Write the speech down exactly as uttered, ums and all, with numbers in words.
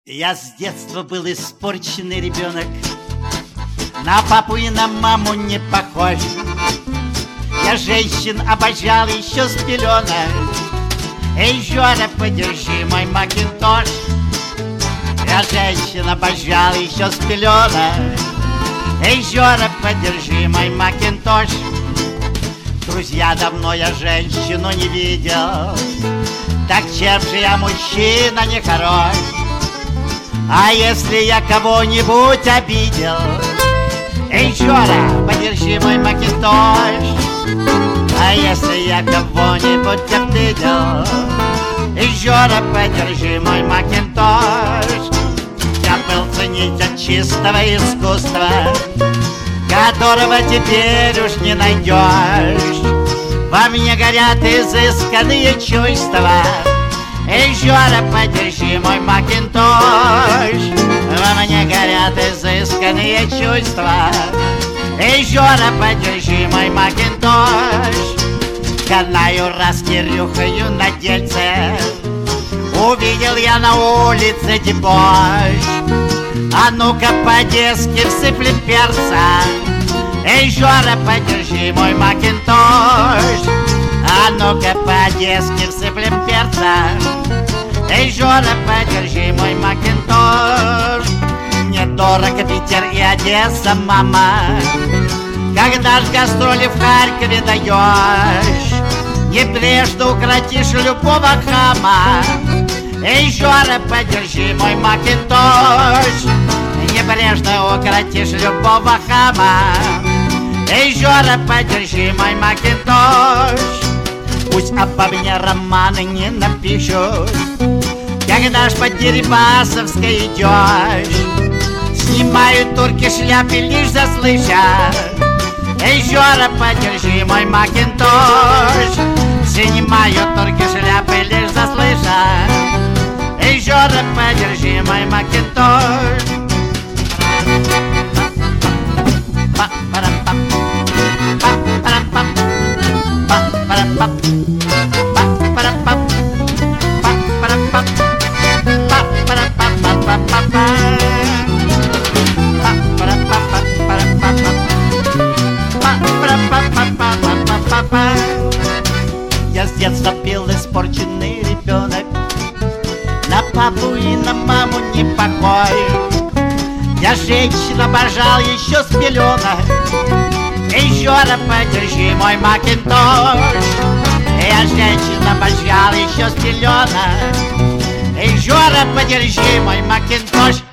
Я с детства был испорченный ребенок, на папу и на маму не похож. Я женщин обожал еще с пеленок. Эй, Жора, подержи мой макинтош. Я женщин обожал еще с пеленок. Эй, Жора, подержи мой макинтош. Друзья, давно я женщину не видел. Так чем же я мужчина нехорош? А если я кого-нибудь обидел? Эй, Жора, подержи мой макинтош. А если я кого-нибудь обидел? Эй, Жора, подержи мой макинтош. Я был ценитель чистого искусства, которого теперь уж не найдешь. Во мне горят изысканные чувства. Эй, Жора, подержи мой макинтош. Во мне горят изысканные чувства. Эй, Жора, подержи мой макинтош. Канаю, раскирюхаю на дельце. Увидел я на улице дебош. А ну-ка по-детски всыпли перца. Эй, Жора, подержи мой макинтош. А ну-ка по-детски всыплем перца. Эй, Жора, подержи мой макинтош. Мне дорого Питер и Одесса, мама. Когда ж гастроли в Харькове даешь, небрежно укротишь любого хама. Эй, Жора, подержи мой макинтош. Небрежно укротишь любого хама. Эй, Жора, подержи мой макинтош. Пусть обо мне романы не напишут, когда ж по Дерибасовской идешь. Снимают турки шляпы, лишь заслышат. Эй, Жора, подержи мой макинтош. Снимают турки шляпы, лишь заслышат. Эй, Жора, подержи мой макинтош. Я с детства пил испорченный ребенок, на папу и на маму не похож. Я женщин обожал еще с пеленок. Эй, Жора, подержи мой макинтош. Я женщин обожал еще с пеленок. Эй, Жора, подержи мой макинтош.